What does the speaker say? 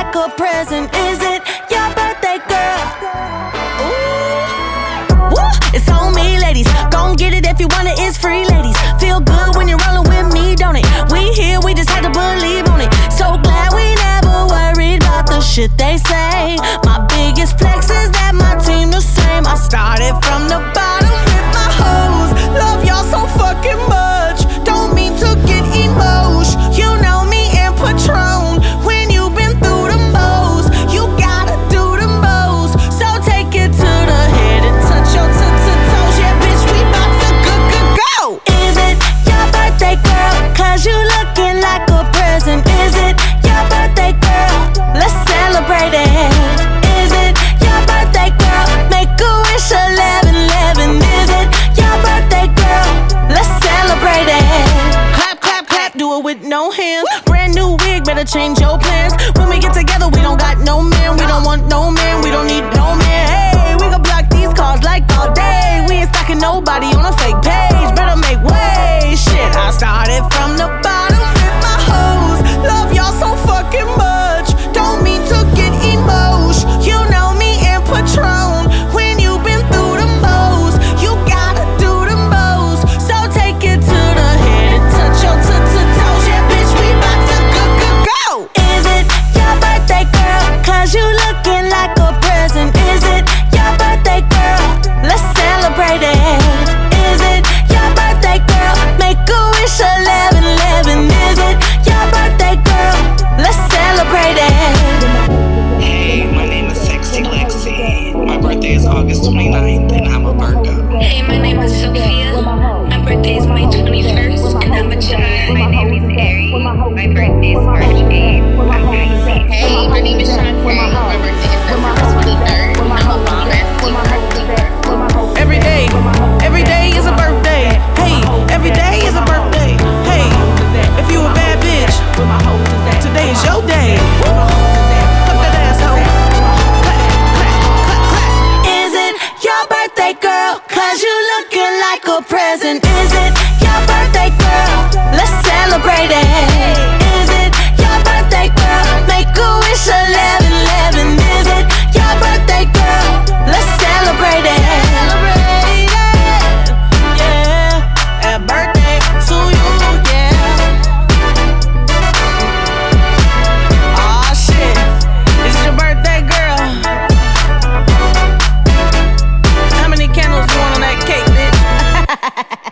like a present. Is it your birthday, girl? Ooh. Woo. It's on me, ladies. Gon' get it if you want it, it's free, ladies. Feel good when you're rolling with me, don't it? We here, we just had to believe on it. So glad we never worried about the shit they say. My biggest flex is that my team the same. I started from the bottom with my hoes. Love y'all so fucking much. Don't mean to get emotion. You know me and Patron. When you've been through the most, you gotta do the most. So take it to the head and touch your toes. Yeah, bitch, we bout to go. Is it your birthday, girl? Cause you looking like a present. Is it your birthday, girl? Let's celebrate it. Is it your birthday, girl? Make a wish 11-11. Is it your birthday, girl? Let's celebrate it. Clap, clap, clap, do it with no hands. Brand new wig, better change your plans. When we get together, we don't got no man. We don't want no man, we don't need no man. Hey, we gon' block these calls like all day. We ain't stalking nobody on a fake page. Better make way, shit. I started from the bottom with my hoes. Love y'all so fucking much. Don't mean to get emotion. You know me and Patron. When you've been through the most, you gotta do the most. So take it to the head and touch your toes. Yeah, bitch, we bout to go. Is it your birthday, girl? Cause you looking like a present. Is it your birthday, girl? Let's celebrate it. Is it your birthday, girl? Make a wish 11-11. Is it your birthday, girl? Let's celebrate it. Hey, my name is Sexy Lexi. My birthday is August 29th, and I'm a Virgo. Hey, my name is Sophia. My birthday is May 21st, and I'm a Gemini. My name is Aries. My birthday is March 8th. I'm Pisces. Hey, my name is Shantae. My birthday is September 23rd. I'm a bomber. Every day is a birthday. Hey, every day is a birthday. Hey, if you a bad bitch, today is your day. Clap that ass, ho. Clap, clap, clap, clap. Is it your birthday, girl? Cause you looking like a present. Is it your birthday, girl? Let's celebrate it. Is it your birthday, girl? Make a wish 11-11. Is it your birthday, girl? Let's celebrate it. Yeah, happy birthday to you, yeah. Aw, shit, it's your birthday, girl. How many candles you want on that cake, bitch?